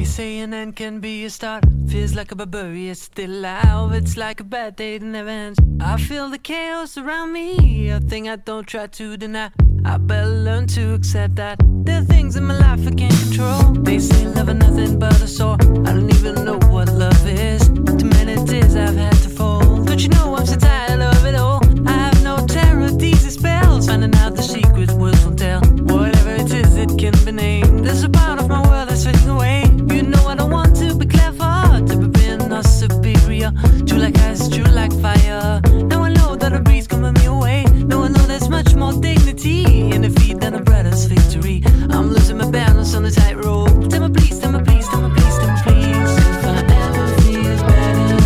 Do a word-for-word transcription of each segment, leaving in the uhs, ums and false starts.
say an end can be a start. Feels like a barbarian still alive. It's like a bad day that never ends. I feel the chaos around me, a thing I don't try to deny. I better learn to accept that there are things in my life I can't control. They say love is nothing but a sore. I don't even know what love is. Too many tears I've had to fold. Don't you know I'm so tired of it all? I have no terror, these are spells. Finding out the secret words won't tell. Whatever it is, it can be named. There's a part of my world that's fading away. You know I don't want to be clever, to be being not superior. True like ice, true like fire. Now I know that a breeze coming me away. Now I know there's much more dignity in defeat than a brother's victory. I'm losing my balance on the tightrope. Tell me please, tell me please, tell me please, tell me please. If I ever feel better,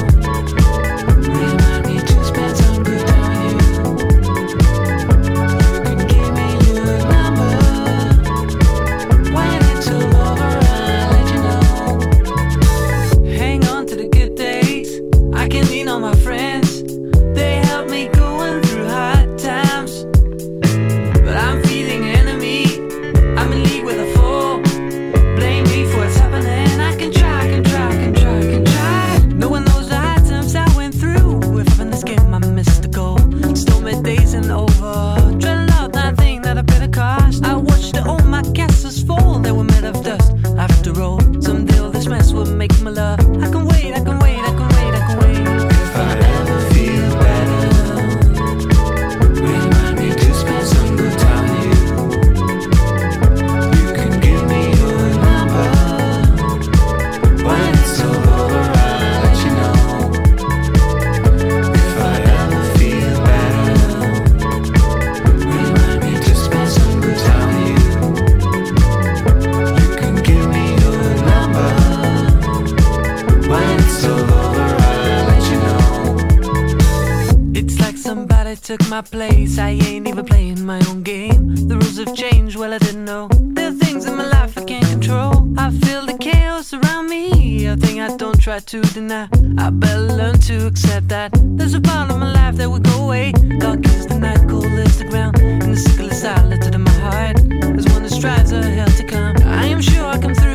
remind me to spend some good time with you. You can give me your number. When it's all over, I'll let you know. Hang on to the good days. I can lean on my friends. They help me going through hard times. But I'm feeling enemy. I'm in league with a fool. Blame me for what's happening. I can try, I can try, I can try, I can try. No one knows the hard times I went through. If in this game I missed the goal. Stormy days and over. Dreading out that thing that I paid a cost. I watched all my castles fall. They were made of dust. After all, someday all this mess will make my love. I can wait, I can wait, I can wait, I can wait. If I ever feel better, remind me to spend some good time with you. You can give me your number. When it's all over, I'll let you know. If I ever feel better, remind me to spend some good time with you. You can give me your number. When it's all over, I'll let you know. It's like somebody took my place. I ain't even playing my own game. The rules have changed, well I didn't know. There are things in my life I can't control. I feel the chaos around me, a thing I don't try to deny. I better learn to accept that there's a part of my life that will go away. Dark is the night, cold is the ground, and the sickle is silent in my heart. There's one that strives a hell to come. I am sure I come through.